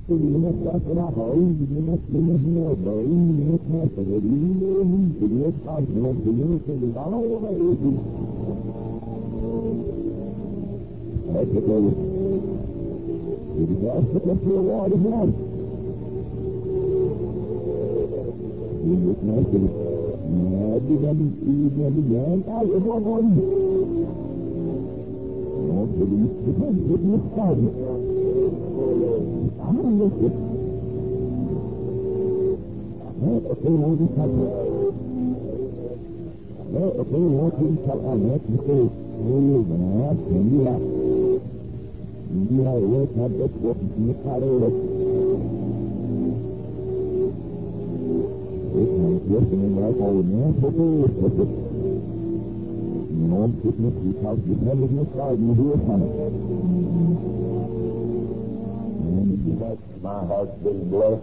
My heart's been blessed.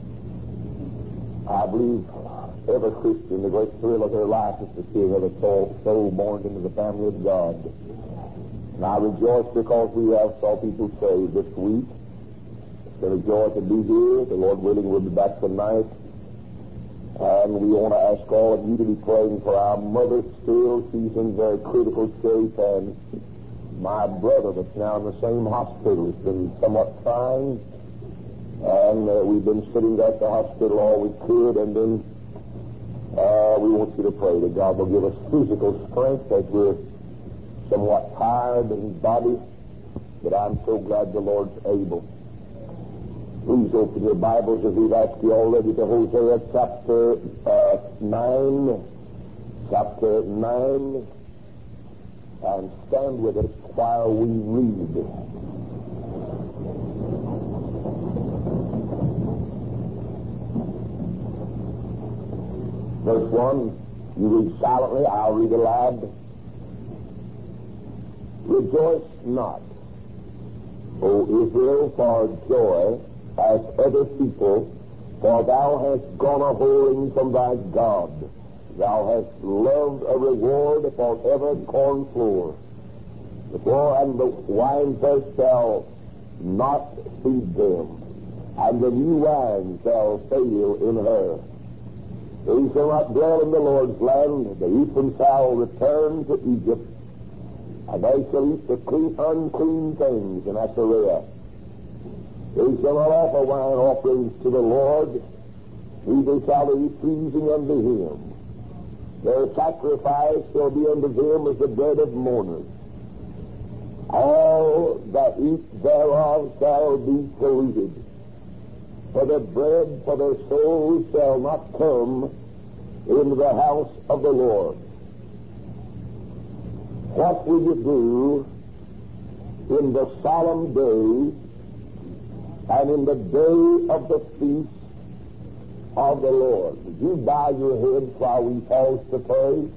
I believe every Christian, the great thrill of their life is to see another soul born into the family of God. And I rejoice because we have saw people saved this week. It's been a joy to be here. The Lord willing, we'll be back tonight. And we want to ask all of you to be praying for our mother still. She's in very critical shape. And my brother that's now in the same hospital has been somewhat trying. And we've been sitting there at the hospital all we could. And then we want you to pray that God will give us physical strength as we're somewhat tired in body. But I'm so glad the Lord's able. Please open your Bibles, as we've asked you already, to Hosea chapter 9. Chapter 9. And stand with us while we read. Verse 1, you read silently, I'll read aloud. Rejoice not, O Israel, for joy as other people, for thou hast gone a whoring from thy God. Thou hast loved a reward for every corn floor. The floor and the winepress shall not feed them, and the new wine shall fail in her. They shall not dwell in the Lord's land. The Ephraim shall return to Egypt, and they shall eat the unclean things in Assyria. They shall not offer wine offerings to the Lord, neither shall they be pleasing unto him. Their sacrifice shall be unto them as the bread of mourners. All that eat thereof shall be polluted. For the bread for their souls shall not come into the house of the Lord. What will you do in the solemn day and in the day of the feast of the Lord? Would you bow your heads while we pause to pray?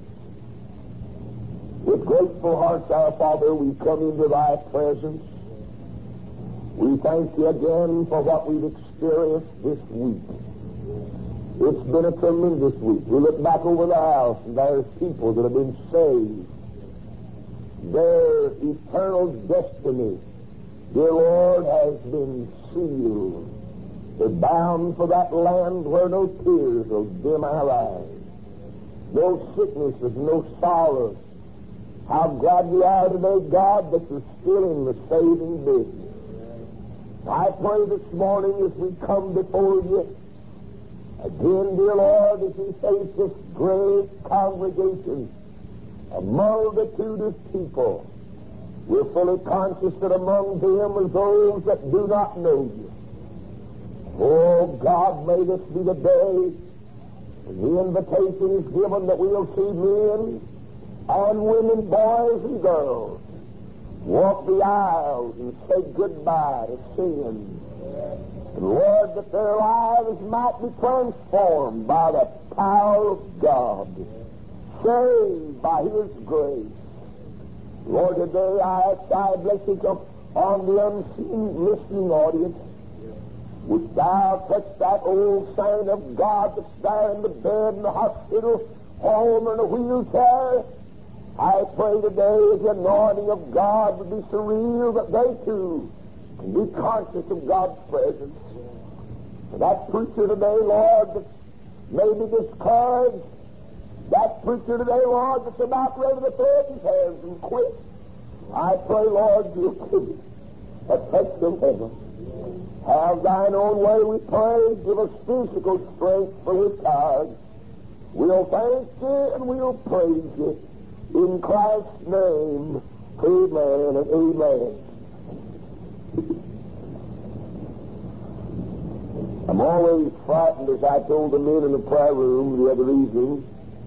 With grateful hearts, our Father, we come into thy presence. We thank you again for what we've experienced this week. It's been a tremendous week. We look back over the house, and there's people that have been saved. Their eternal destiny, dear Lord, has been sealed. They're bound for that land where no tears will dim our eyes, no sicknesses, no sorrows. How glad we are today, God, that you're still in the saving business. I pray this morning as we come before you, again, dear Lord, as we face this great congregation, a multitude of people, we're fully conscious that among them are those that do not know you. Oh, God, may this be the day when the invitation is given that we'll see men and women, boys and girls, walk the aisles and say goodbye to sin. And Lord, that their lives might be transformed by the power of God, saved by His grace. Lord, today I ask thy blessing on the unseen listening audience. Would thou touch that old saint of God that's there in the bed in the hospital, home, in a wheelchair? I pray today the anointing of God would be so real that they too and be conscious of God's presence. That preacher today, Lord, that's maybe discouraged, that preacher today, Lord, that's about ready to throw up his hands and quit, I pray, Lord, you'll keep a touch from heaven. Have thine own way, we pray. Give us physical strength, for we're tired. We'll thank you and we'll praise you. In Christ's name, amen and amen. I'm always frightened, as I told the men in the prayer room the other evening.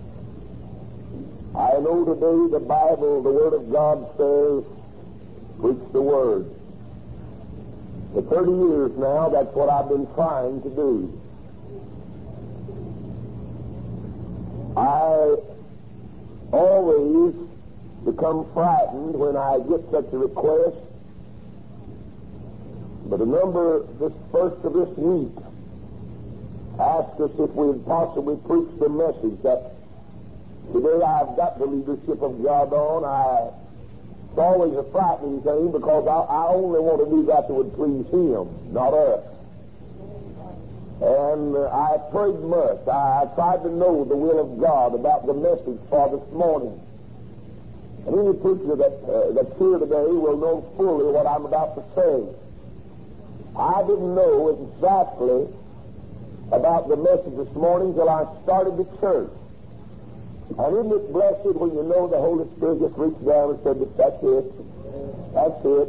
I know today the Bible, the Word of God says, preach the Word. For 30 years now, that's what I've been trying to do. I always become frightened when I get such a request. But a number, this first of this week, asked us if we would possibly preach the message that today I've got the leadership of God on. It's always a frightening thing because I only want to do that would please Him, not us. And I prayed much. I tried to know the will of God about the message for this morning. And any preacher that's here today will know fully what I'm about to say. I didn't know exactly about the message this morning till I started the church. And isn't it blessed when you know the Holy Spirit just reached down and said, that's it. That's it.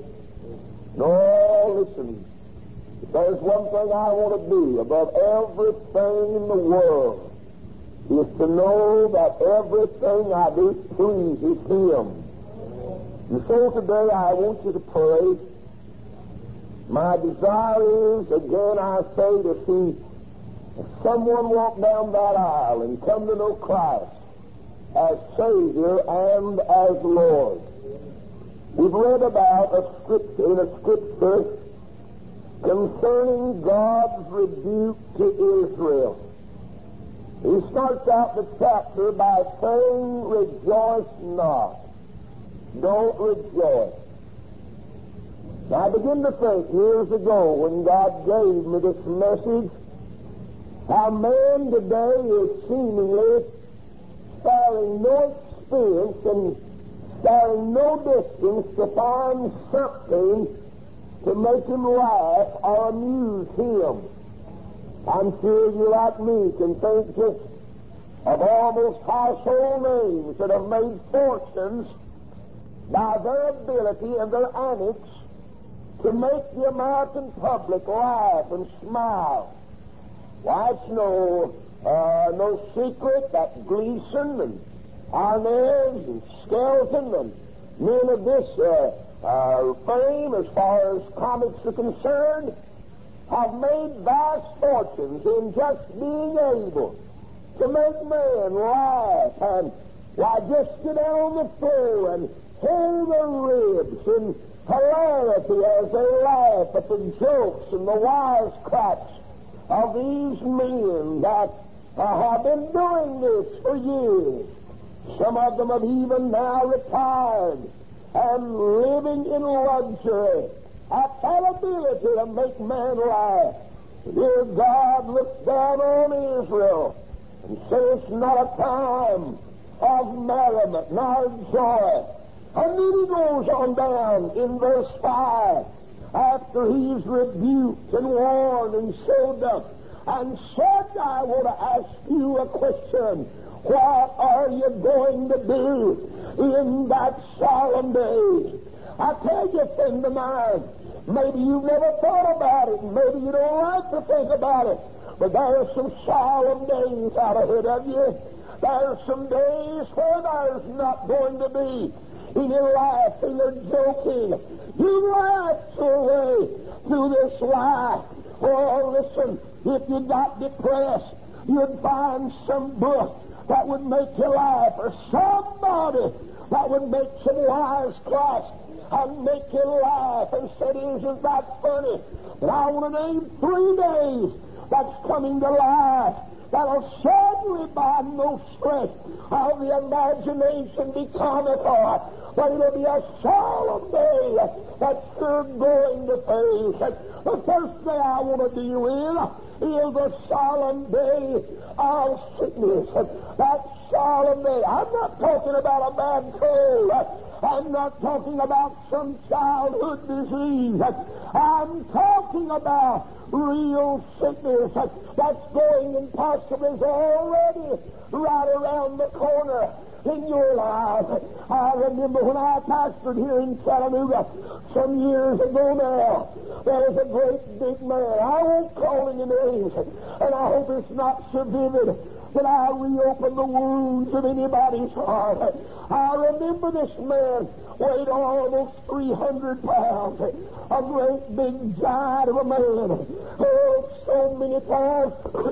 No, listen. If there's one thing I want to do above everything in the world is to know that everything I do pleases Him. And so today I want you to pray. My desire is, again I say, to see someone walk down that aisle and come to know Christ as Savior and as Lord. We've read about in a scripture concerning God's rebuke to Israel. He starts out the chapter by saying, rejoice not. Don't rejoice. Now, I begin to think years ago when God gave me this message, how man today is seemingly sparing no expense and sparing no distance to find something to make him laugh or amuse him. I'm sure you, like me, can think just of almost household names that have made fortunes by their ability and their antics to make the American public laugh and smile. Why, it's no secret that Gleason and Arnaz and Skelton and men of this fame, as far as comics are concerned, have made vast fortunes in just being able to make men laugh and, why, just get down on the floor and hold their ribs in hilarity as they laugh at the jokes and the wisecracks of these men that have been doing this for years. Some of them have even now retired and living in luxury, have that ability to make man laugh. Dear God, look down on Israel and say it's not a time of merriment nor joy. And then he goes on down in verse 5, after he's rebuked and warned and showed them, and said, I want to ask you a question. What are you going to do in that solemn day? I tell you, friend of mine, maybe you've never thought about it, and maybe you don't like to think about it, but there are some solemn days out ahead of you. There are some days where there's not going to be any laughing or joking. You laugh your way through this life. Oh, listen, if you got depressed, you'd find some book that would make you laugh, or somebody that would make some wisecracks and make you laugh and say, isn't that funny? But I want to name 3 days that's coming to life that'll certainly by no stretch of the imagination be comical. but it'll be a solemn day that you're going to face. The first day I want to deal with is the solemn day of sickness. That solemn day. I'm not talking about a bad cold. I'm not talking about some childhood disease. I'm talking about real sickness that's going and possibly is already right around the corner in your life. I remember when I pastored here in Chattanooga some years ago now, there was a great big man. I won't call any names, and I hope it's not so vivid that I reopen the wounds of anybody's heart. I remember this man weighed almost 300 pounds, a great big giant of a man. Oh, so many times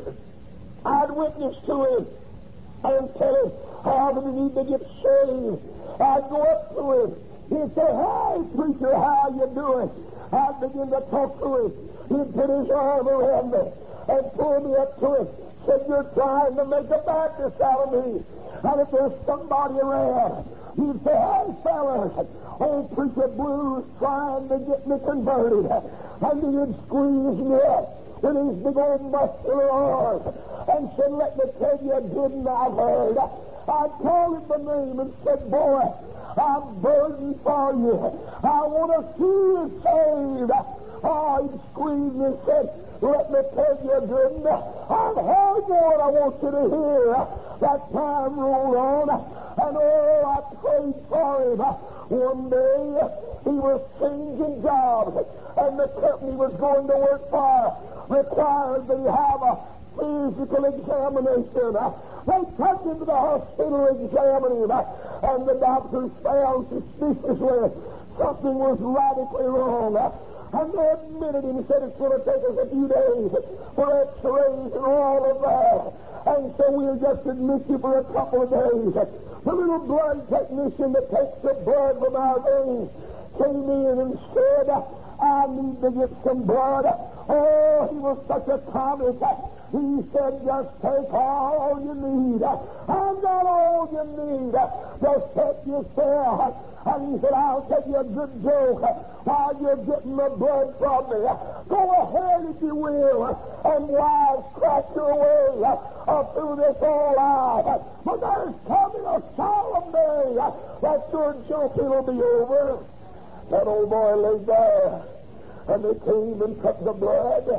I'd witness to him and tell him how did he need to get saved. I'd go up to him. He'd say, "Hey, preacher, how you doing?" I'd begin to talk to him. He'd put his arm around me and pull me up to him. Said, "You're trying to make a Baptist out of me." And if there's somebody around, he'd say, "Hey, fellas, old preacher Blue's trying to get me converted." And he'd squeeze me up with his big old muscular arm and said, "Let me tell you a good one I've heard." I called him by name and said, "Boy, I'm burdened for you. I want to see you saved." Oh, he squeezed me and said, "Let me tell you a good one. I've heard what I want you to hear." That time rolled on, and oh, I prayed for him. One day, he was changing jobs, and the company he was going to work for required that he have a physical examination. They took him to the hospital examining him, and the doctors found suspiciously something was radically wrong. And they admitted him and said it's going to take us a few days for x-rays and all of that. And so we'll just admit you for a couple of days. The little blood technician that takes the blood from our veins came in and said, "I need to get some blood." Oh, he was such a comic. He said, "Just take all you need. I've got all you need. Just help yourself." And he said, "I'll tell you a good joke while you're getting the blood from me. Go ahead, if you will, and wisecrack your way through this whole life. But there's coming a solemn day that your joking will be over." That old boy laid there, and they came and took the blood,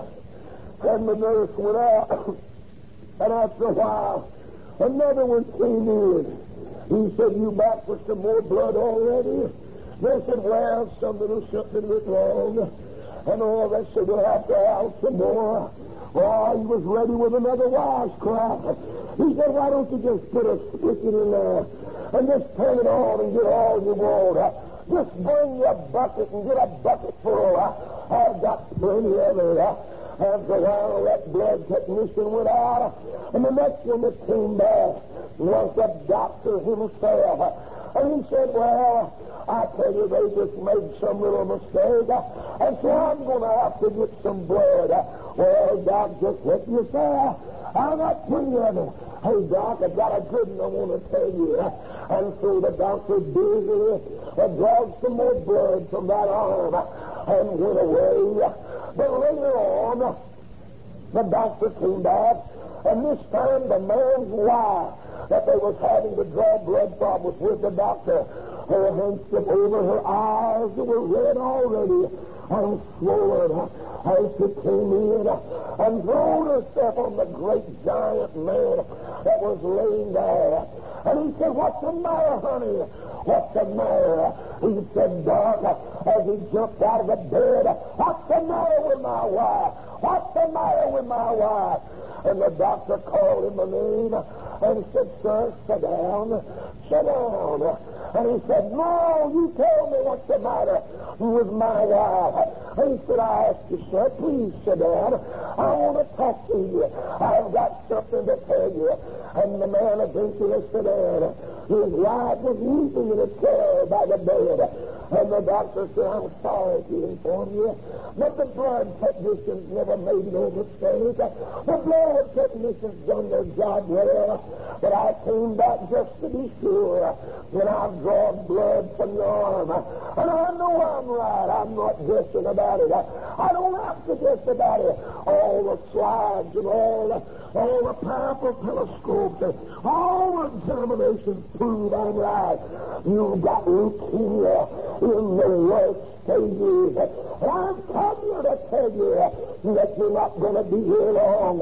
and the nurse went out. And after a while, another one came in. He said, "You back for some more blood already?" They said, "Well, some little something went wrong." And all they said, "We'll have to have some more." Oh, he was ready with another wisecrack. He said, "Why don't you just put a spigot in there and just turn it on and get all you want? Just bring your bucket and get a bucket full. I've got plenty of it." After a while, that blood technician went out, and the next one that came back was the doctor himself. And he said, "Well, I tell you, they just made some little mistake, and so I'm going to have to get some blood." "Well, Doc, just help yourself. I've got plenty of it." "Hey, Doc, I've got a good one I want to tell you." And so the doctor busily dragged some more blood from that arm and went away. But later on, the doctor came back, and this time the man's wife that they was having to draw blood from was with the doctor. Her hands slipped over her eyes that were red already and swollen as she came in and thrown herself on the great giant man that was laying there. And he said, "What's the matter, honey? What's the matter?" He said, "Doc," as he jumped out of the bed, "What's the matter with my wife? What's the matter with my wife?" And the doctor called him a name and said, "Sir, sit down, sit down." And he said, "No, you tell me what's the matter with my wife." And he said, "I ask you, sir, please sit down. I want to talk to you. I've got something to tell you." And the man eventually sat down. His wife was weeping in a chair by the bed. And the doctor said, I'm sorry to inform you, but the blood technicians never made no mistake. The blood technicians done their job well, but I came back just to be sure. When I've drawn blood from your arm, and I know I'm right, I'm not guessing about it. I don't have to guess about it. All the slides and all the powerful telescopes and all the examinations prove I'm right. You've got leukemia in the worst stages. And I've come here to tell you that you're not going to be here long.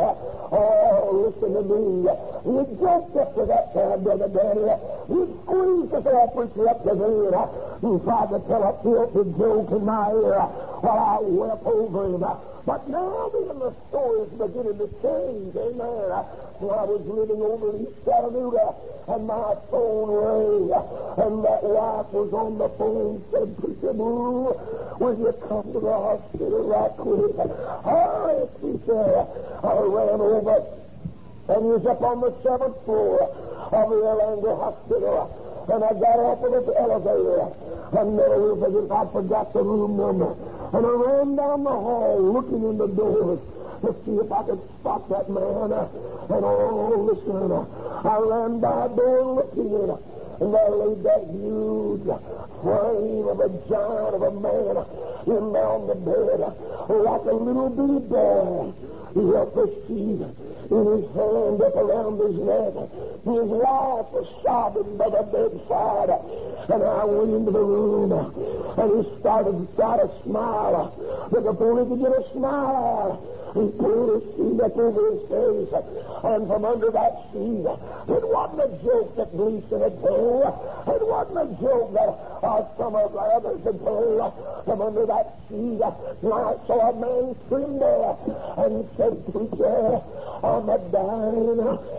Oh, listen to me. You just up to that time, Brother Danny. You squeezed the preacher up to there. You tried to tell a filthy joke in my ear while I wept over him. But now even the story's beginning to change. Amen. I was living over in East Chattanooga, and my phone rang, and that wife was on the phone, said, Preacher Blue, will you come to the hospital right quick? Hurry, she said. I ran over, and he was up on the 7th floor of the Erlanger Hospital. And I got off of the elevator, and I forgot the room number. And I ran down the hall looking in the doors to see if I could spot that man. And oh, listen, I ran by a door looking in, and there lay that huge frame of a giant of a man in there on the bed like a little bitty boy. He had the sheet in his hand up around his neck. His wife was sobbing by the bedside. And I went into the room, and he started to try to smile. But before he could get a smile, he pulled his sheet up over his face. And from under that sheet, it wasn't a joke that Gleason had told. It wasn't a joke that some of the others had told. From under that sheet, I saw a man sitting there, and he said, Preacher, I'm a-dying.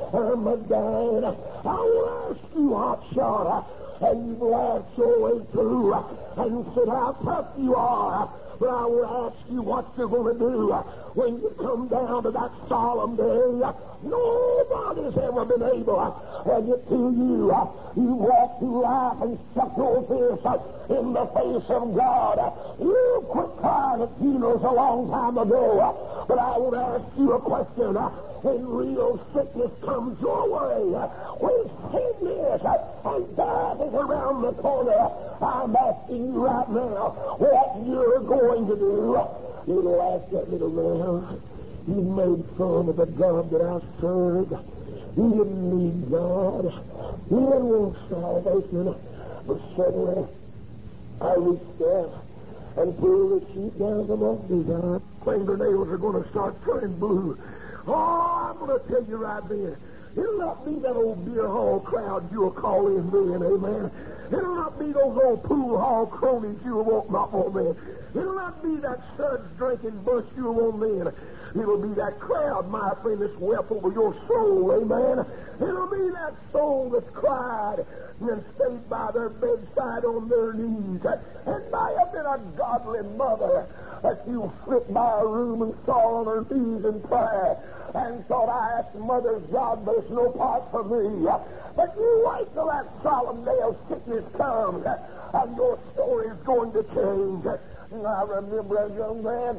I will ask you, hotshot, and you've laughed your way through and said how tough you are. But I will ask you what you're going to do when you come down to that solemn day. Nobody's ever been able to get to you. You walk through life and stuck your fist in the face of God. You quit crying at funerals a long time ago. But I will ask you a question. When real sickness comes your way, when sickness and death is around the corner, I'm asking you right now what you're going to do. You'll ask that little man. He made fun of the God that I served. He didn't need God. He didn't want salvation. But suddenly, I reached there and pulled the sheet down from off his eye. Fingernails are going to start turning blue. Oh, I'm going to tell you right then. It'll not be that old beer hall crowd you'll call in then, amen. It'll not be those old pool hall cronies you'll want not on then. It'll not be that suds drinking bunch you'll want then. It'll be that crowd, my friend, that's wept over your soul, amen. It'll be that soul that's cried and stayed by their bedside on their knees. And by a godly mother that you slipped by a room and saw on her knees in prayer and thought, I asked Mother's God, but it's no part for me. But you wait till that solemn day of sickness comes, and your story is going to change. And I remember a young man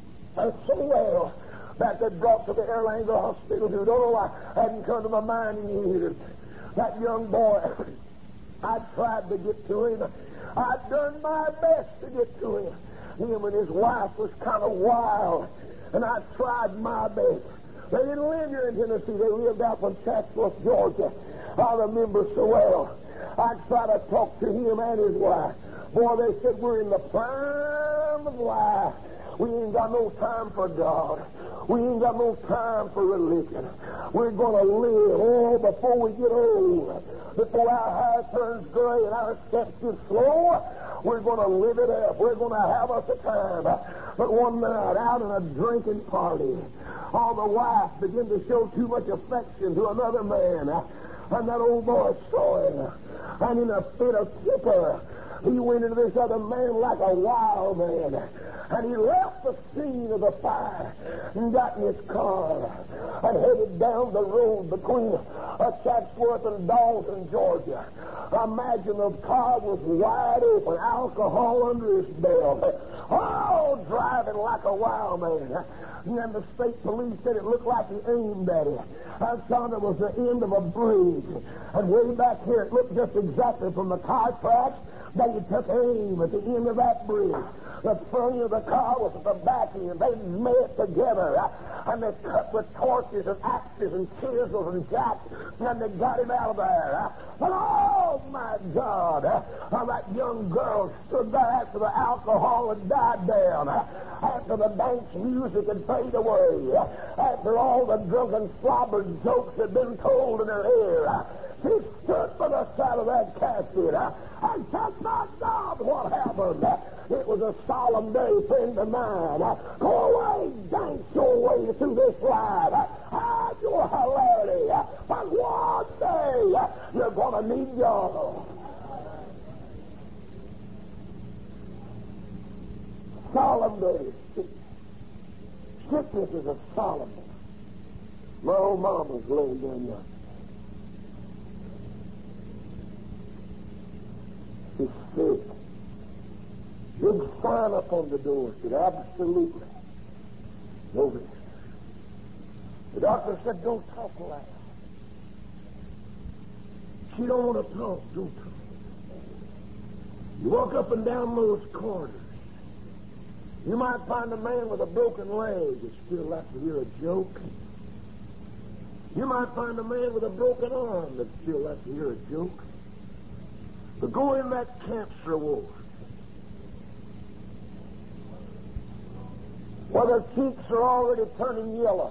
so well that they brought to the Erlanger Hospital, who don't know why hadn't come to my mind in years. That young boy, I tried to get to him. I'd done my best to get to him. Him and his wife was kind of wild, and I tried my best. They didn't live here in Tennessee. They lived out in Chatsworth, Georgia. I remember so well. I tried to talk to him and his wife. Boy, they said, we're in the prime of life. We ain't got no time for God. We ain't got no time for religion. We're going to live, before we get old. Before our hair turns gray and our steps get slow, we're going to live it up. We're going to have us a time. But one night, out in a drinking party, all the wife began to show too much affection to another man. And that old boy saw it. And in a fit of temper, He went into this other man like a wild man. And he left the scene of the fire and got in his car and headed down the road between Chatsworth and Dalton, Georgia. Imagine the car was wide open, alcohol under his belt. Oh, driving like a wild man. And the state police said it looked like he aimed at it. I thought it was the end of a bridge. And way back here, it looked just exactly from the car tracks that he took aim at the end of that bridge. The front of the car was at the back end. They met together, and they cut with torches and axes and chisels and jacks, and they got him out of there. But oh my God, that young girl stood there after the alcohol had died down, after the dance music had faded away, after all the drunken slobbered jokes had been told in her ear. She stood by the side of that casket and said, my God, what happened? It was a solemn day, friend of mine. Go away, dance your way through this life. Hide your hilarity. But one day, you're going to need God. Solemn day. Sickness is a solemn day. My old mama's laying down yonder. She's sick. Big sign up on the door said, absolutely no visitors. The doctor said, don't talk loud. She don't want to talk, don't talk. You walk up and down those corridors. You might find a man with a broken leg that still likes to hear a joke. You might find a man with a broken arm that still likes to hear a joke. But go in that cancer ward, where their cheeks are already turning yellow.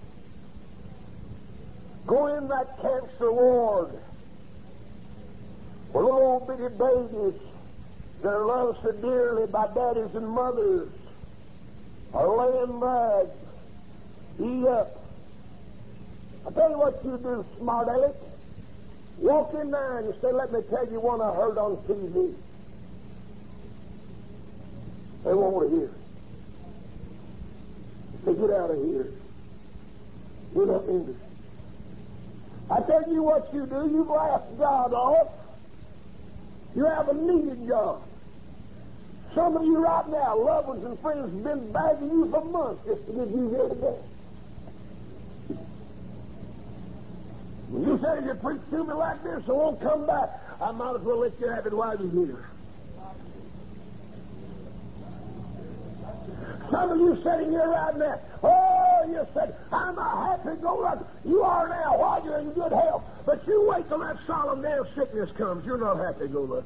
Go in that cancer ward, where little old bitty babies that are loved so dearly by daddies and mothers are laying there, eat up. I'll tell you what you do, smart aleck. Walk in there and you say, let me tell you one I heard on TV. They won't want to hear it. Say, get out of here. You're not interested. I tell you what you do, you blast God off. You haven't needed God. Some of you right now, loved ones and friends, have been begging you for months just to get you here today. When you said, if you preach to me like this, I won't come back, I might as well let you have it while you're here. Some of you sitting here right now, oh, you said, I'm a happy-go-lucky. You are now while you're in good health. But you wait till that solemn day of sickness comes. You're not happy-go-lucky.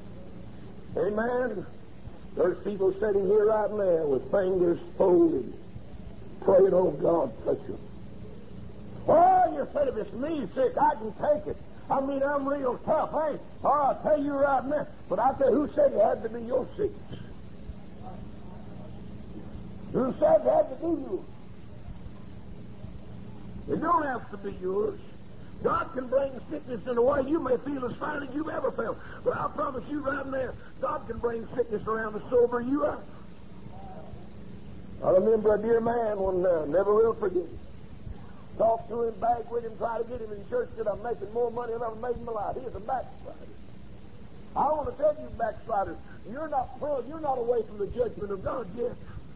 Amen. There's people sitting here right now with fingers folded, praying, oh, God, touch them. Oh, you said, if it's me sick, I can take it. I mean, I'm real tough, ain't I? Oh, I'll tell you right now. But I tell you, who said it had to be your sickness? Who said it had to be yours? It don't have to be yours. God can bring sickness in a way you may feel as fine as you've ever felt. But I'll promise you right now, God can bring sickness around to sober you up. I remember a dear man one never will forget it. Talked to him, begged with him, tried to get him in church, said, I'm making more money than I've ever made in my life. He is a backslider. I want to tell you, backsliders, you're not away from the judgment of God yet.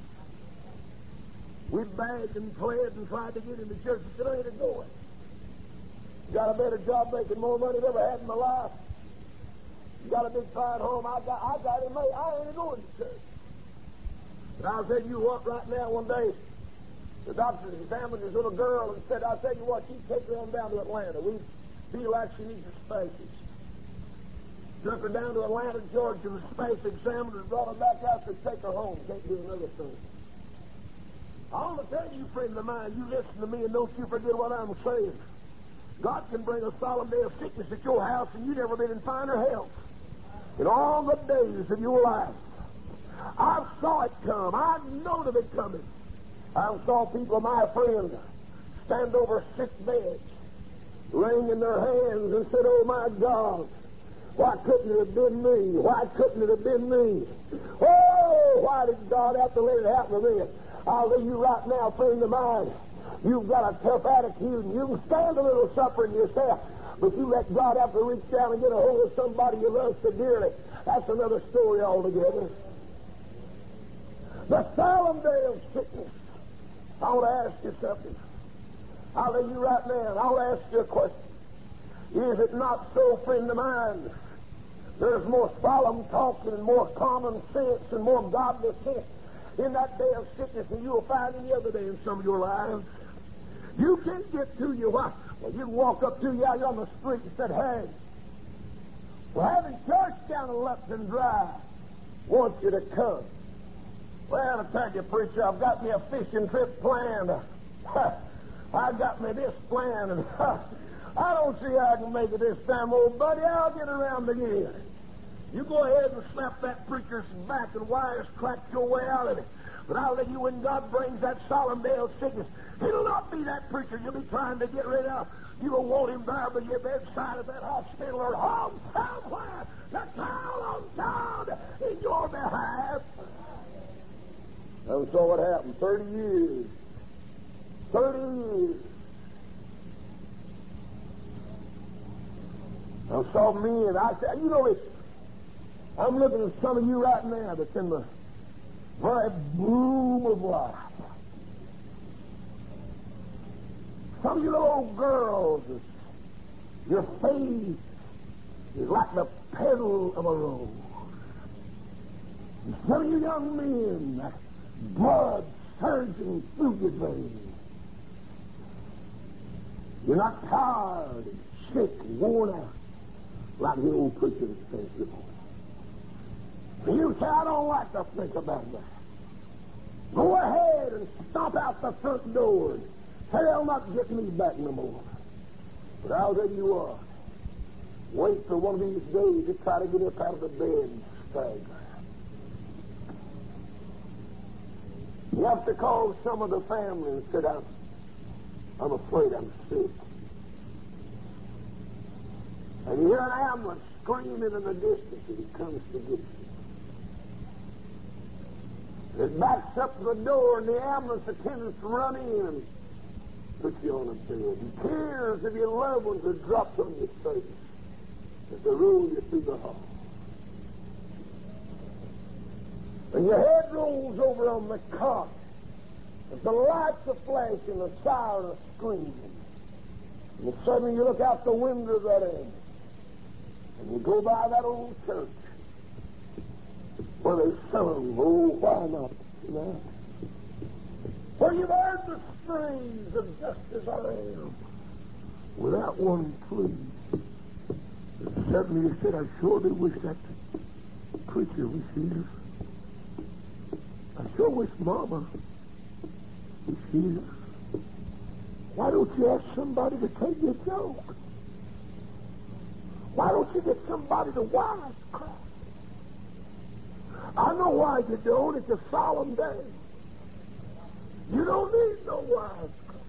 We begged and pled and tried to get him to church. He said, I ain't a going. Got a better job, making more money than I've ever had in my life. Got a big fine home. I got it made. I ain't a going to church. But I'll tell you what, right now, one day, the doctor examined his little girl and said, I'll tell you what, you take her on down to Atlanta. We feel like she needs a spaces. Took her down to Atlanta, Georgia, the space examiner, brought her back out to take her home. Can't do another thing. I want to tell you, friend of mine, you listen to me and don't you forget what I'm saying. God can bring a solemn day of sickness at your house and you've never been in finer health in all the days of your life. I saw it come. I known of it coming. I saw people, my friends, stand over sick beds, wringing their hands and said, oh my God, Why couldn't it have been me? Why couldn't it have been me? Oh, why did God have to let it happen to me? I'll tell you right now, friend of mine, you've got a tough attitude, and you can stand a little suffering yourself, but you let God have to reach down and get a hold of somebody you love so dearly. That's another story altogether. The solemn day of sickness. I want to ask you something. I'll tell you right now, and I'll ask you a question. Is it not so, friend of mine? There's more solemn talking and more common sense and more godly sense in that day of sickness than you'll find any other day in some of your lives. You can't get to you. Why? Well, you can walk up to you out here on the street and said, hey, we're having church down in Lupton Drive. Want you to come. Well, I tell you, preacher, I've got me a fishing trip planned. I've got me this planned, and I don't see how I can make it this time, old buddy. I'll get around again. You go ahead and slap that preacher's back and wires crack your way out of it. But I'll tell you, when God brings that solemn day of sickness, it'll not be that preacher you'll be trying to get rid of. You'll want him there by your bedside at that hospital or home somewhere to call on God in your behalf. And so what happened? 30 years. 30 years. I saw men. I said, you know, I'm looking at some of you right now that's in the very bloom of life. Some of you little girls, your face is like the petal of a rose. And some of you young men, that blood surging through your veins. You're not tired and sick and worn out like the old preacher that says you are. You say, I don't like to think about that. Go ahead and stomp out the front door and say they'll not get me back no more. But I'll tell you what, wait for one of these days to try to get up out of the bed and stagger. You have to call some of the family and say, I'm afraid I'm sick. And you hear an ambulance screaming in the distance as it comes to get you. It backs up to the door, and the ambulance attendants run in and put you on a bed. And tears of your loved ones are dropped on your face as they roll you through the hall. And your head rolls over on the cot as the lights are flashing, the siren is screaming. And suddenly you look out the window of that ambulance, and you go by that old church where they sung, oh, why not tonight? Where you've heard the strains of Just As I Am without one plea. And suddenly you said, I surely wish that preacher was here. I sure wish Mama was here. Why don't you ask somebody to take your joke? Why don't you get somebody to wisecrack? I know why you don't. It's a solemn day. You don't need no wisecrack.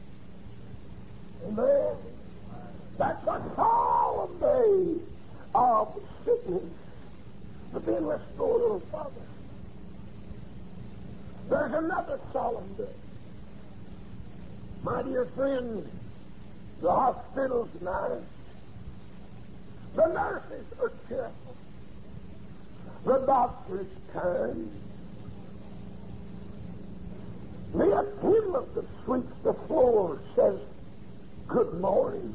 Amen. That's a solemn day of sickness. But then let's go a little further. There's another solemn day. My dear friend, the hospital's nice. The nurses are careful. The doctor's kind. The attendant that sweeps the floor says, good morning.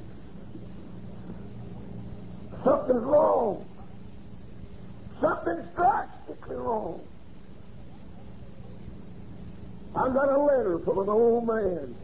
Something's wrong. Something's drastically wrong. I got a letter from an old man.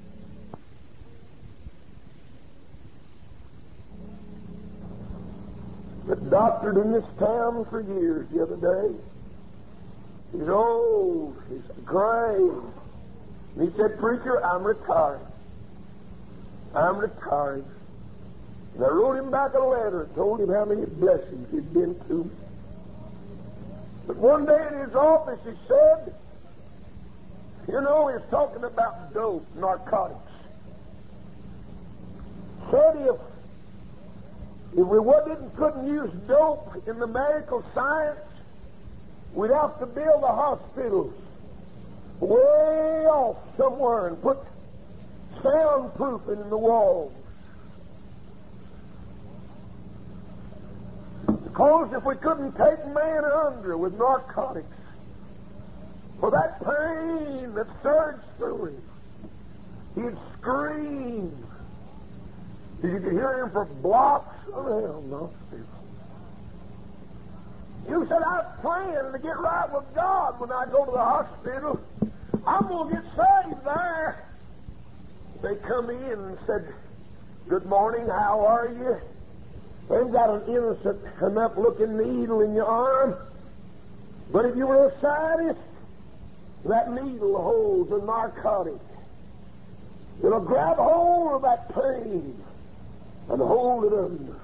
That doctored in this town for years the other day. He's old. He's gray. And he said, preacher, I'm retired. I'm retired. And I wrote him back a letter and told him how many blessings he'd been to. But one day in his office he said, you know, he was talking about dope, narcotics. Said If we couldn't use dope in the medical science, we'd have to build the hospitals way off somewhere and put soundproofing in the walls. Because if we couldn't take man under with narcotics, for that pain that surged through him, he'd scream. You could hear him for blocks around the hospital. You said, I was praying to get right with God when I go to the hospital. I'm going to get saved there. They come in and said, good morning, how are you? They've got an innocent enough looking needle in your arm. But if you were a scientist, that needle holds a narcotic. It'll grab hold of that pain and hold it under.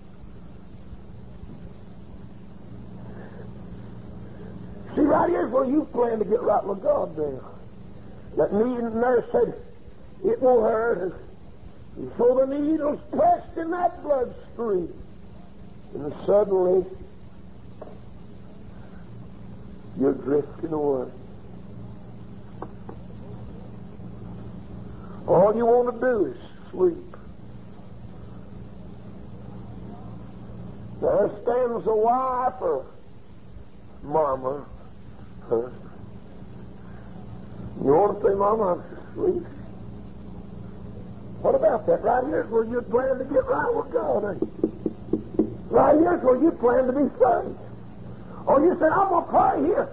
See, right here's where you plan to get right with God now. That nurse said, it will hurt. And so the needle's pressed in that bloodstream. And suddenly, you're drifting away. All you want to do is sleep. There stands a wife or mama, husband. You want to say, Mama, I'm asleep? What about that? Right here's where you plan to get right with God, ain't you? Right here's where you plan to be saved. Or you said, I'm going to pray here.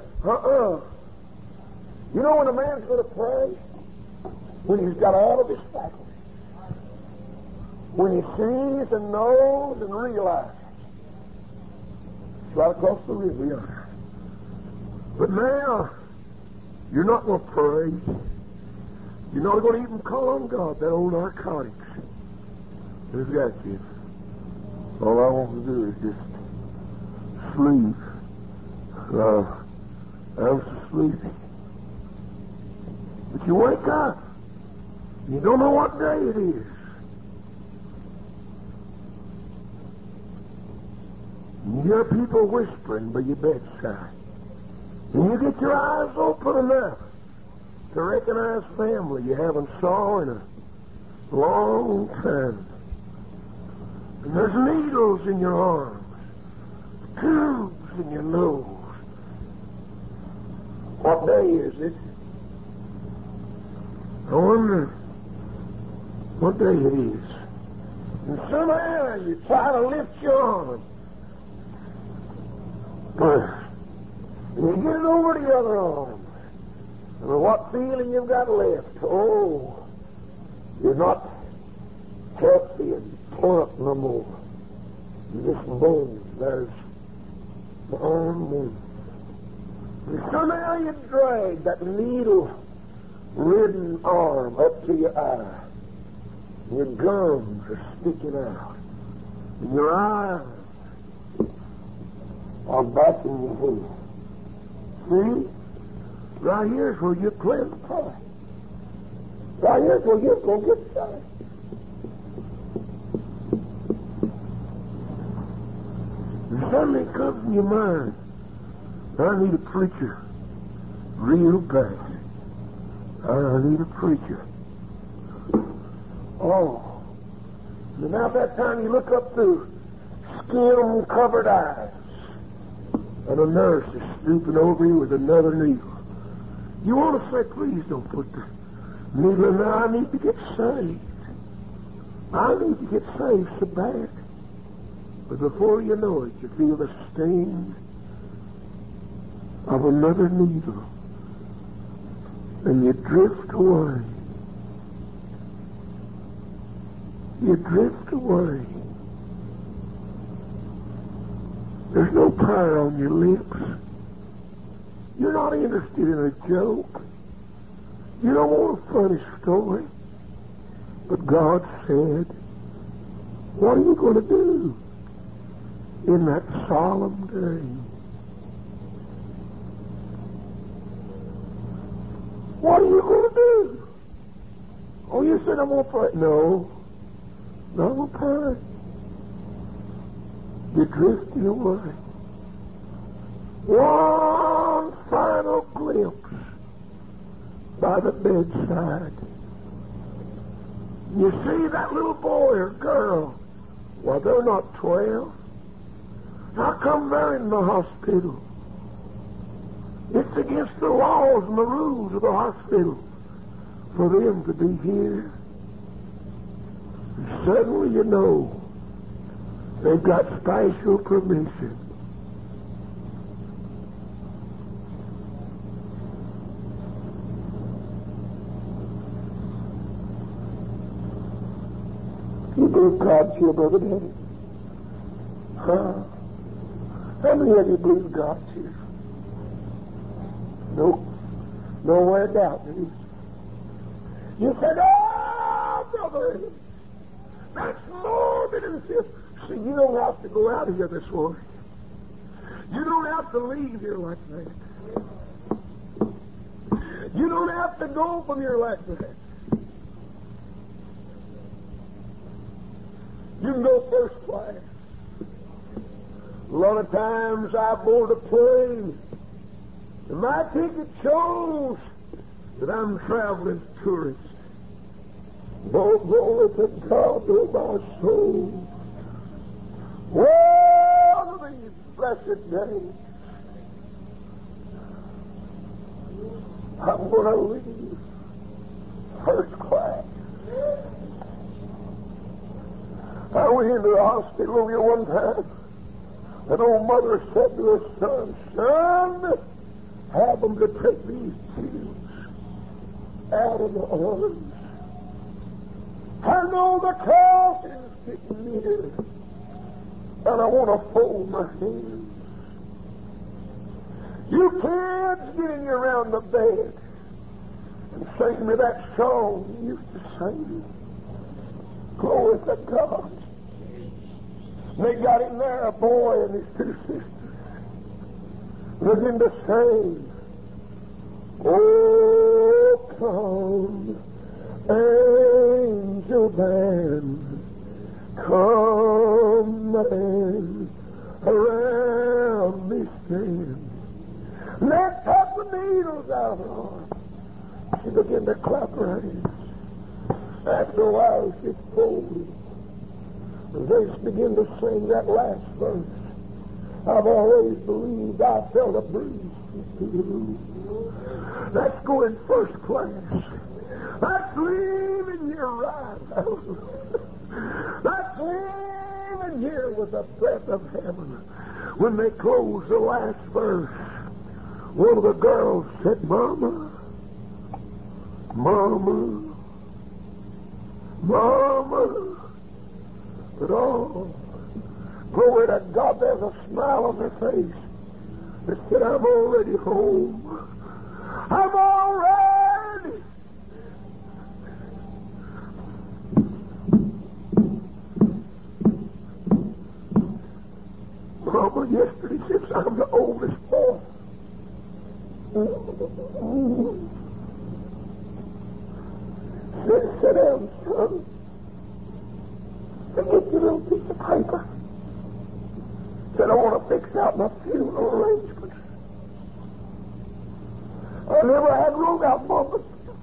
You know when a man's going to pray? When he's got all of his faculties. When he sees and knows and realizes. It's right across the river yonder. But now, you're not going to pray. You're not going to even call on God, that old narcotics. Who's got you? All I want to do is just sleep. I'm so sleepy. But you wake up. You don't know what day it is. You hear people whispering by your bedside. And you get your eyes open enough to recognize family you haven't saw in a long time. And there's needles in your arms, tubes in your nose. What day is it? I wonder what day it is. And somehow you try to lift your arm. And you get it over to the other arm. And what feeling you've got left? Oh, you're not healthy and plump no more. You're just bones. There's the arm and somehow you drag that needle-ridden arm up to your eye. Your gums are sticking out. And your eyes are back in your head. See? Right here's where you plan to pray. Right here's where you're going to get saved. And suddenly it comes in your mind, I need a preacher real bad. I need a preacher. Oh. And now at that time you look up through skin-covered eyes, and a nurse is stooping over you with another needle. You want to say, please don't put the needle in there. I need to get saved. I need to get saved so bad. But before you know it, you feel the sting of another needle. And you drift away. You drift away. There's no prayer on your lips. You're not interested in a joke. You don't want a funny story. But God said, what are you going to do in that solemn day? What are you going to do? Oh, you said I'm going to pray. No, I'm going to pray. You drifted away. One final glimpse by the bedside. You see that little boy or girl? Well, they're not 12. How come they're in the hospital? It's against the laws and the rules of the hospital for them to be here. And suddenly you know they've got special permission. You believe God's here, Brother Daddy? Huh? How many of you believe God's here? No. Nowhere doubt it is. You said, oh, brother, that's morbid and this. See, you don't have to go out of here this morning. You don't have to leave here like that. You don't have to go from here like that. You can go first class. A lot of times I board a plane, and my ticket shows that I'm traveling tourist. Oh, glory to God, oh my soul. Well, these blessed days, I'm going to leave first class. I went into the hospital here one time. An old mother said to her son, son, have them to take these tears out of the arms. I know the cross is getting near, and I want to fold my hands. You kids, get in around the bed and sing me that song you used to sing. Glory to God. They got in there, a boy and his two sisters, began to sing, oh, come, angel band, come and around me stand. Let's cut the needles out of her arm. She began to clap her hands. After a while, she folded. They begin to sing that last verse. I've always believed I felt a breeze. That's going first class. That's leaving here right. That's leaving here with the breath of heaven. When they closed the last verse, one of the girls said, Mama, Mama, Mama. But oh, glory to God, there's a smile on her face that said, I'm already home. I'm already. Mama, yesterday, since I'm the oldest boy, sit down, son. Get your little piece of paper. Said, I want to fix out my funeral arrangements. I never had wrote out moments.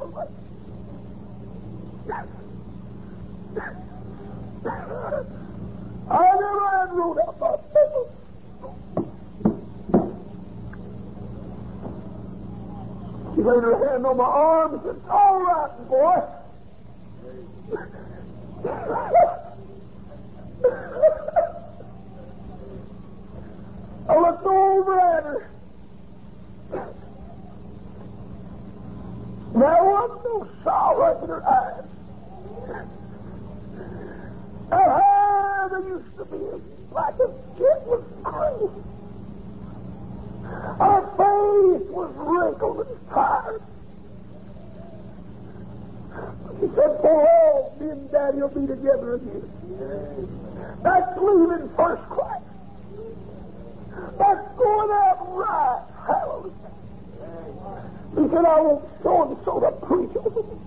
I never had wrote out my papers. She laid her hand on my arm and said, all right, boy. I looked over at her. There was no sorrow in her eyes. Her hair that used to be as black as jet was gray. Her face was wrinkled and tired. She said, boy, me and Daddy will be together again. That's leaving first class. That's going out right. Hallelujah. He said, I want so-and-so to preach over me.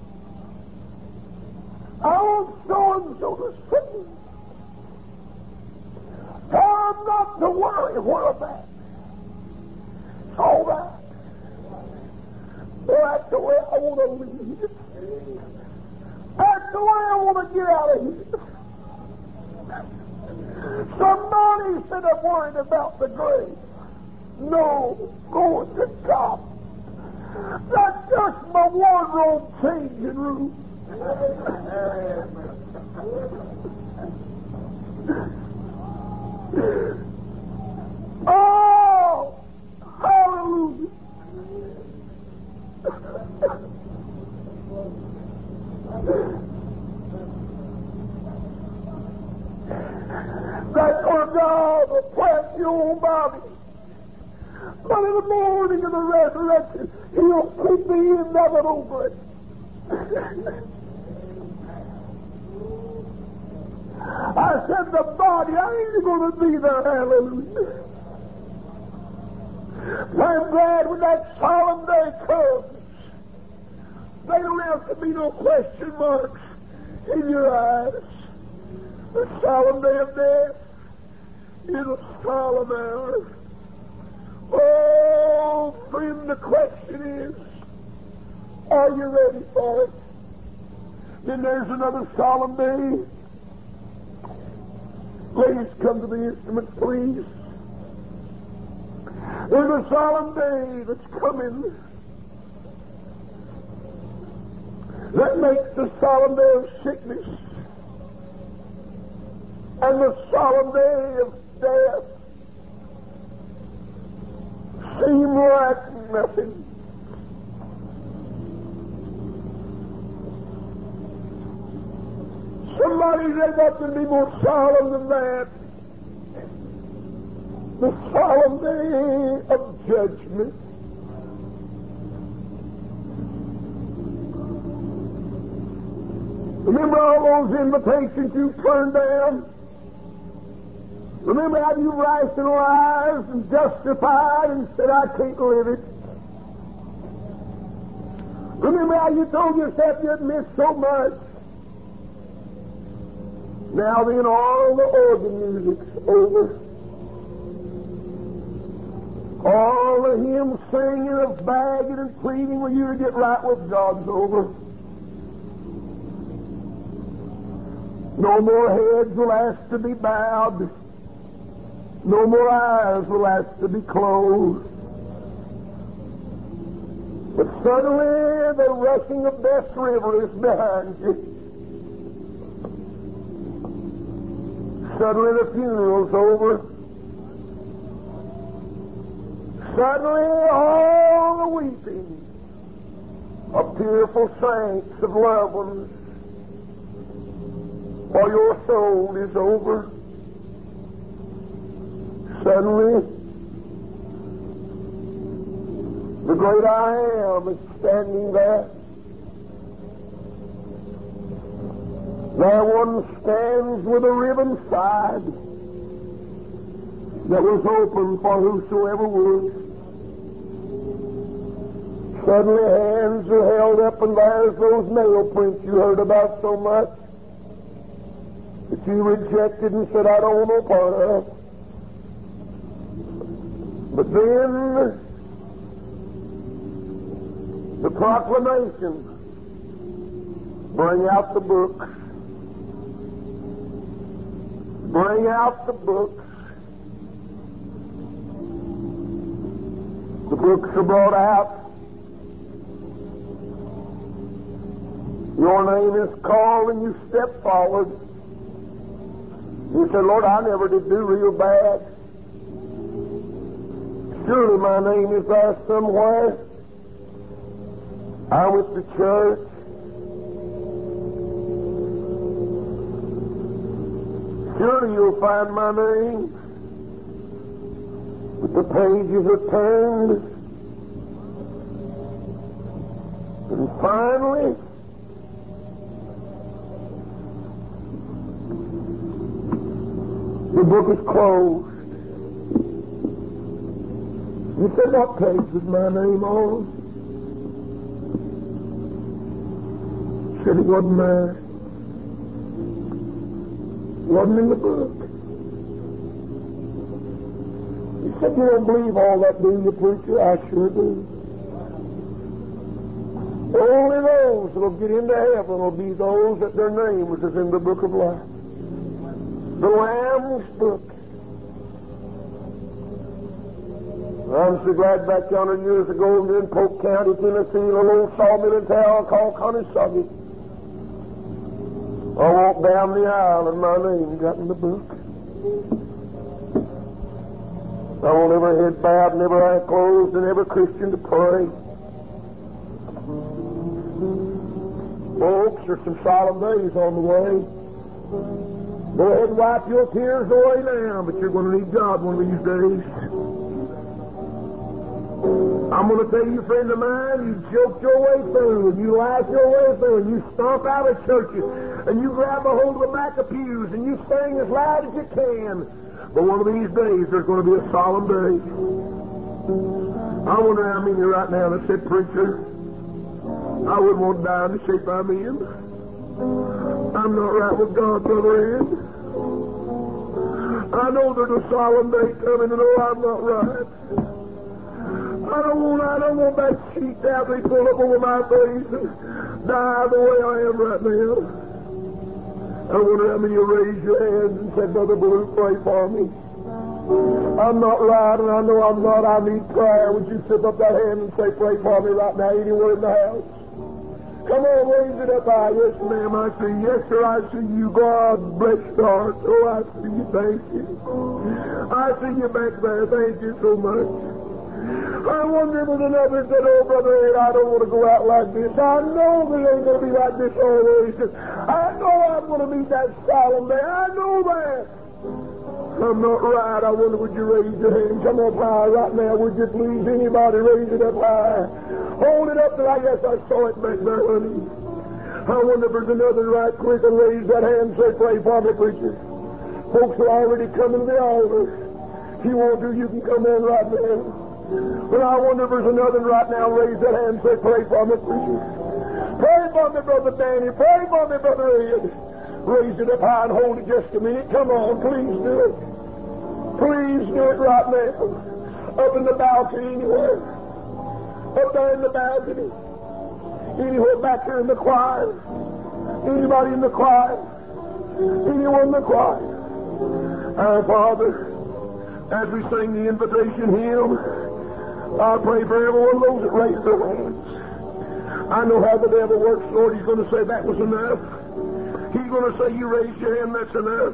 I want so-and-so to sing. I I'm not to worry where I'm at. It's all right. Well, that's the way I want to live. That's the way I want to get out of here. Somebody said I'm worried about the grave. No, going to God. That's just my wardrobe changing room. Oh, hallelujah. That's our God will plant your own body. But in the morning of the resurrection, He'll keep the end of it over it. I said the body, I ain't going to be there, hallelujah. I'm glad when that solemn day comes, there don't have to be no question marks in your eyes. The solemn day of death is a solemn hour. Oh, friend, the question is, are you ready for it? Then there's another solemn day. Ladies, come to the instruments, please. There's a solemn day that's coming that makes the solemn day of sickness and the solemn day of death seem like nothing. Somebody said nothing be more solemn than that. The solemn day of judgment. Remember all those invitations you turned down? Remember how you rationalized and justified and said, I can't live it? Remember how you told yourself you'd missed so much? Now then, all the organ music's over. All the hymn singing of begging and pleading with you to get right with God's over. No more heads will ask to be bowed. No more eyes will ask to be closed. But suddenly the rushing of Death's river is behind you. Suddenly the funeral's over. Suddenly all the weeping of tearful saints, of loved ones, for your soul is over. Suddenly the great I Am is standing there. There one stands with a ribbon side that was open for whosoever would. Suddenly hands are held up, and there's those nail prints you heard about so much that you rejected and said, I don't want no part of. But then the proclamation, bring out the books. Bring out the books. The books are brought out. Your name is called and you step forward. You said, Lord, I never did do real bad. Surely my name is there somewhere. I went to church. Surely you'll find my name. But the pages are turned. And finally, the book is closed. You said, what page is my name on? Said it wasn't there. Wasn't in the book. Said, you don't believe all that, do you, preacher? I sure do. Only those that will get into heaven will be those that their names is in the book of life. The Lamb's book. I'm so glad back yonder years ago in Polk County, Tennessee, in a little sawmill town called Conestoga. I walked down the aisle and my name got in the book. I want every head bowed and every eye closed and every Christian to pray. Folks, there's some solemn days on the way. Go ahead and wipe your tears away now, but you're going to need God one of these days. I'm going to tell you, friend of mine, you joke your way through, and you laugh your way through, and you stomp out of churches, and you grab a hold of the back of pews, and you sing as loud as you can. But one of these days, there's going to be a solemn day. I wonder how many right now that said, preacher, I wouldn't want to die in the shape I'm in. I'm not right with God, Brother Ed. I know there's a solemn day coming, and I'm not right. I don't want that sheet out they pull up over my face and die the way I am right now. I wonder how many will raise your hands and say, Brother Blue, pray for me. I'm not right, and I know I'm not. I need prayer. Would you slip up that hand and say, pray for me right now, anywhere in the house? Come on, raise it up high. Yes, ma'am, I see. Yes, sir, I see you. God bless your heart. Oh, I see you. Thank you. I see you back there. Thank you so much. I wonder if there's another that, oh, Brother Ed, I don't want to go out like this. I know they ain't going to be like this always. I know I'm going to meet that solemn day. I know that. I'm not right. I wonder, would you raise your hand? Come up high right now. Would you please? Anybody raise it up high? Hold it up there. I guess I saw it back there, honey. I wonder if there's another right quick and raise that hand and say, pray for me, preacher. Folks are already coming to the altar. If you want to, you can come in right now. But I wonder if there's another right now. Raise that hand and say, pray for me, preacher. Pray for me, Brother Danny. Pray for me, Brother Ed. Raise it up high and hold it just a minute. Come on, please do it. Please do it right now. Up in the balcony anywhere. Up there in the balcony. Anywhere back here in the choir. Anybody in the choir? Anyone in the choir? Our Father, as we sing the invitation hymn, I pray for every one of those that raise their hands. I know how the devil works, Lord. He's going to say that was enough. He's going to say, you raise your hand, that's enough.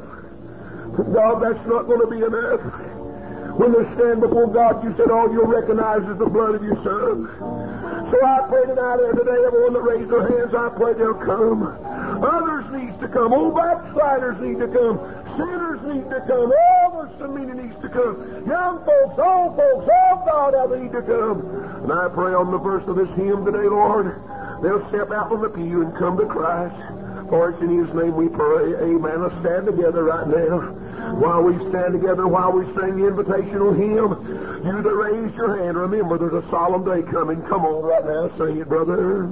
God, that's not going to be enough. When they stand before God, you said all you'll recognize is the blood of your Son. So I pray tonight there today, everyone that raised their hands, I pray they'll come. Others need to come. Old backsliders need to come. Sinners need to come. All the community needs to come. Young folks, old folks, all God, they need to come. And I pray on the verse of this hymn today, Lord, they'll step out from the pew and come to Christ. For it's in His name we pray. Amen. Let's stand together right now. While we stand together, while we sing the invitational hymn, you that raise your hand, remember there's a solemn day coming. Come on right now, sing it, brother.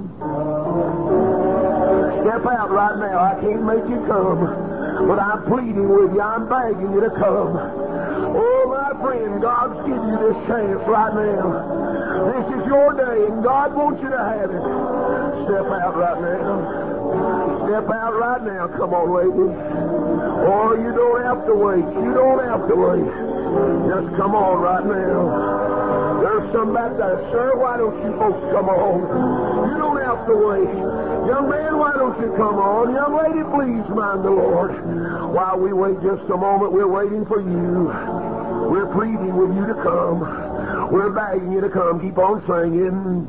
Step out right now. I can't make you come, but I'm pleading with you. I'm begging you to come. Oh, my friend, God's giving you this chance right now. This is your day, and God wants you to have it. Step out right now. Step out right now. Come on, lady. Or you don't have to wait. You don't have to wait. Just come on right now. There's some back there. Sir, why don't you folks come on? You don't have to wait. Young man, why don't you come on? Young lady, please mind the Lord. While we wait just a moment, we're waiting for you. We're pleading with you to come. We're begging you to come. Keep on singing.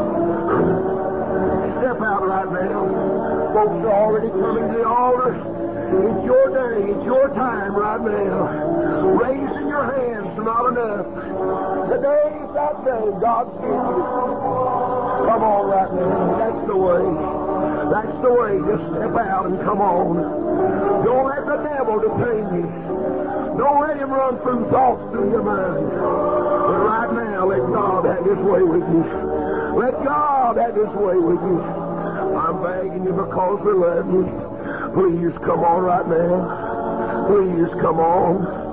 Step out right now. Folks are already coming to the altar. It's your day. It's your time right now. Raising your hands is not enough. Today's that day. God's given you. Come on right now. That's the way. That's the way. Just step out and come on. Don't let the devil detain you. Don't let him run through thoughts through your mind. But right now, let God have His way with you. Let God have His way with you. I'm begging you because we love you. Please come on right now. Please come on.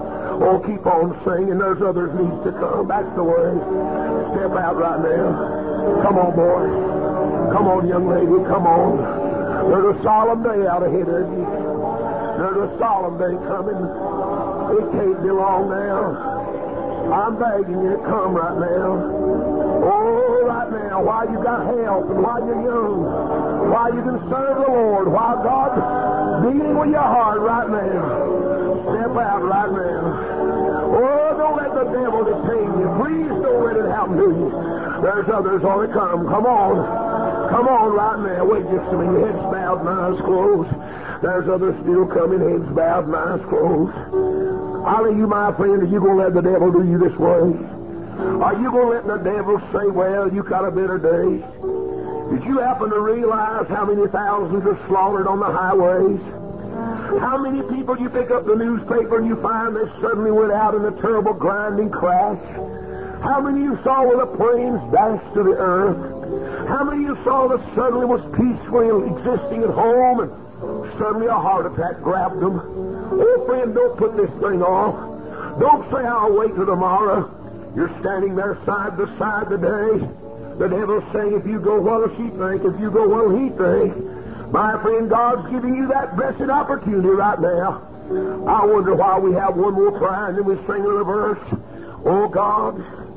Oh, keep on singing. There's others needs to come. That's the way. Step out right now. Come on, boy. Come on, young lady. Come on. There's a solemn day out ahead of you. There's a solemn day coming. It can't be long now. I'm begging you to come right now. Oh, right now, while you got help and while you're young, while you can serve the Lord, while God's dealing with your heart right now, step out right now. Oh, don't let the devil detain you. Please don't let it happen to you. There's others on the come. Come on. Come on right now. Wait just a minute. Heads bowed and eyes closed. There's others still coming. Heads bowed and eyes closed. Are you, my friend, are you going to let the devil do you this way? Are you going to let the devil say, well, you got a better day? Did you happen to realize how many thousands are slaughtered on the highways? How many people you pick up the newspaper and you find they suddenly went out in a terrible grinding crash? How many you saw where the planes dashed to the earth? How many you saw that suddenly was peacefully existing at home and suddenly a heart attack grabbed them? Oh, friend, don't put this thing off. Don't say, I'll wait till tomorrow. You're standing there side by side today. The devil's saying, if you go, what'll she think? If you go, what'll he think? My friend, God's giving you that blessed opportunity right now. I wonder why we have one more prayer and then we sing another verse. Oh, God,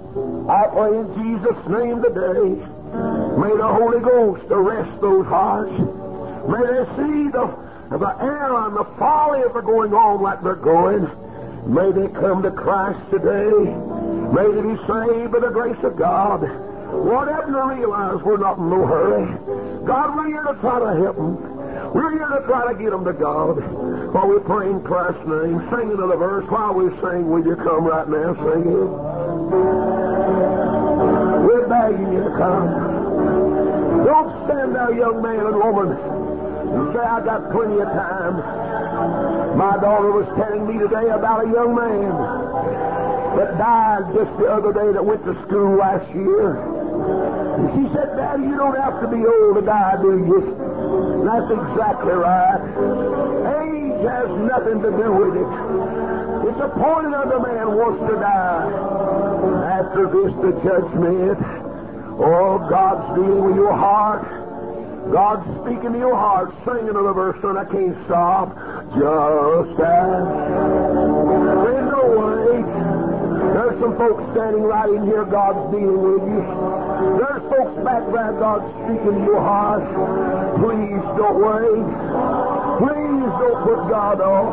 I pray in Jesus' name today, may the Holy Ghost arrest those hearts. May they see the error and the folly of their going on like they're going. May they come to Christ today. May they be saved by the grace of God. Whatever to realize we're not in no hurry. God, we're here to try to help them. We're here to try to get them to God. While we pray in Christ's name, sing another verse. While we sing, will you come right now? Sing it. We're begging you to come. Don't stand there, young man and woman, and say, I got plenty of time. My daughter was telling me today about a young man that died just the other day that went to school last year. And she said, Daddy, you don't have to be old to die, do you? And that's exactly right. Age has nothing to do with it. It's appointed unto man once to die. After this, the judgment. Oh, God's dealing with your heart. God's speaking to your heart. Sing another verse, son. I can't stop. Just as. Friend, no wait. There's some folks standing right in here. God's dealing with you. There's folks back there. God's speaking to your heart. Please don't wait. Please don't put God off.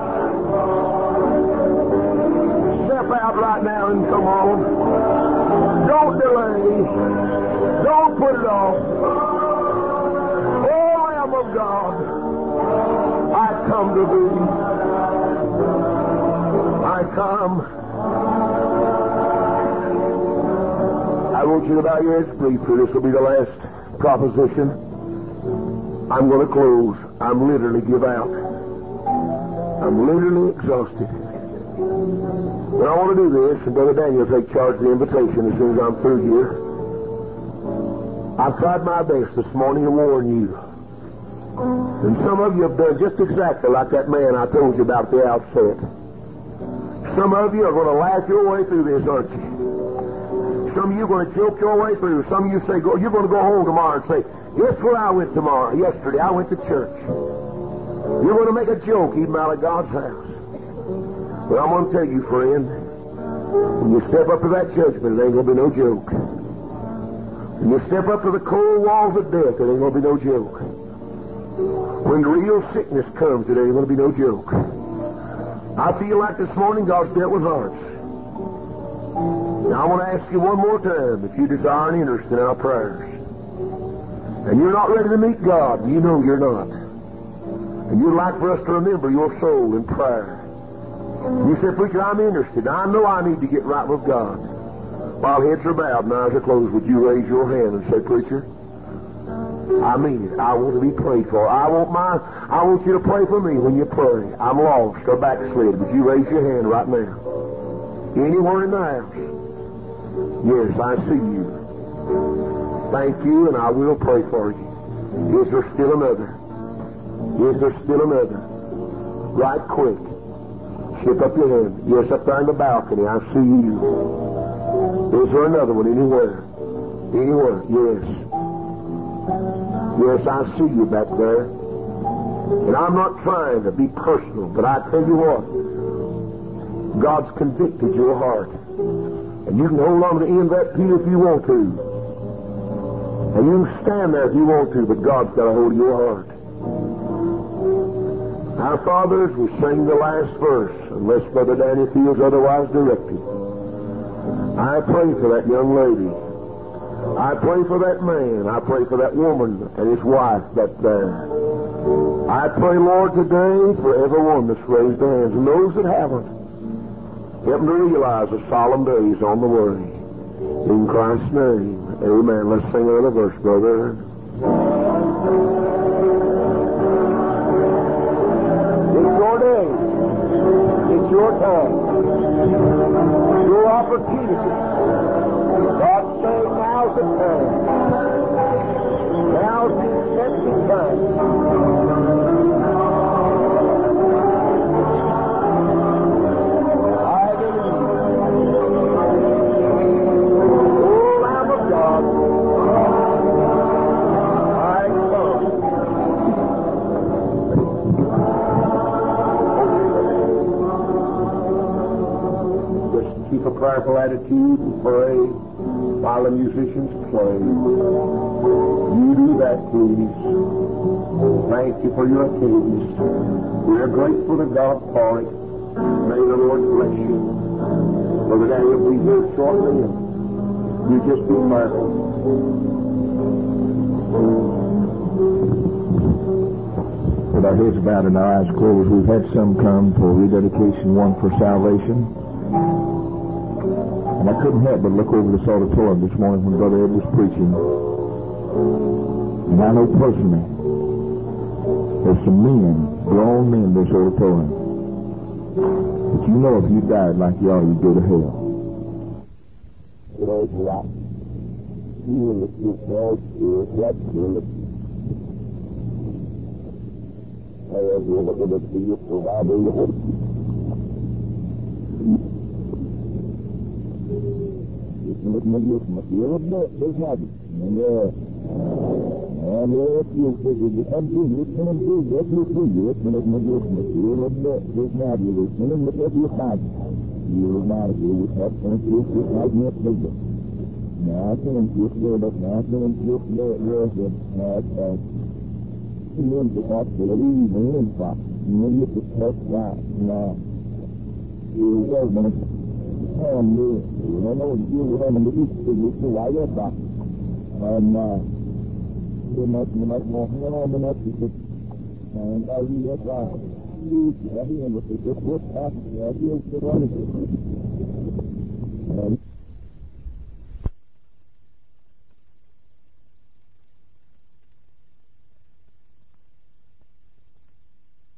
Step out right now and come on. Don't delay. Don't put it off. Oh, Lamb of God, I come to thee. I come. I want you to bow your heads briefly. This will be the last proposition. I'm going to close. I'm literally give out. I'm literally exhausted. But I want to do this, and Brother Daniel will take charge of the invitation as soon as I'm through here. I've tried my best this morning to warn you. And some of you have done just exactly like that man I told you about at the outset. Some of you are going to laugh your way through this, aren't you? Some of you are going to joke your way through. Some of you say, you're going to go home tomorrow and say, guess where I went yesterday? I went to church. You're going to make a joke even out of God's house. But I'm going to tell you, friend, when you step up to that judgment, it ain't going to be no joke. When you step up to the cold walls of death, it ain't going to be no joke. When the real sickness comes, it ain't going to be no joke. I feel like this morning God's dealt with hearts. Now I want to ask you one more time, if you desire and interest in our prayers, and you're not ready to meet God, and you know you're not, and you'd like for us to remember your soul in prayer. You say, Preacher, I'm interested. I know I need to get right with God. While heads are bowed and eyes are closed, would you raise your hand and say, Preacher, I mean it. I want to be prayed for. I want you to pray for me when you pray. I'm lost or backslid. Would you raise your hand right now? Anywhere in the house? Yes, I see you. Thank you, and I will pray for you. Is there still another? Is there still another? Right quick. Stick up your hand. Yes, up there in the balcony. I see you. Is there another one anywhere? Anywhere? Yes. Yes, I see you back there. And I'm not trying to be personal, but I tell you what, God's convicted your heart. And you can hold on to the end of that pew if you want to. And you can stand there if you want to, but God's got a hold of your heart. Our fathers will sing the last verse, unless Brother Danny feels otherwise directed. I pray for that young lady. I pray for that man. I pray for that woman and his wife back there. I pray, Lord, today for everyone that's raised their hands and those that haven't. Help them to realize the solemn days on the way. In Christ's name, amen. Let's sing another verse, brother. It's your day. It's your time. It's your opportunity. God's saying now's the time. Now's the accepting time. Keep a prayerful attitude and pray while the musicians play. You do that, please. Thank you for your attendance. We are grateful to God for it. May the Lord bless you. Brother Daniel will be here shortly, and you just be prayerful. With our heads bowed and our eyes closed, we've had some come for rededication, one for salvation. And I couldn't help but look over this auditorium this morning when Brother Ed was preaching. And I know personally there's some men, grown men in this auditorium. But you know if you died like you are, you'd go to hell. Lord, rock. You will look your head, your head, your look. I have you look at it, you provide a little. Look, there's nothing. And if you figure you come to you, it's going to do what you do. It's going to make you look at this now. You're going to look at your side. You're not here with that. And it's just like your figure. Now, I think it's there, but now I think it's there. Now, it's you need to talk to the evening box. You need to talk that. Now, you're going to. And you know, you have in the east, you see, I get that. And, you might walk around and up to it. And I read that right. You have to look at this, what's happening. I feel the right. And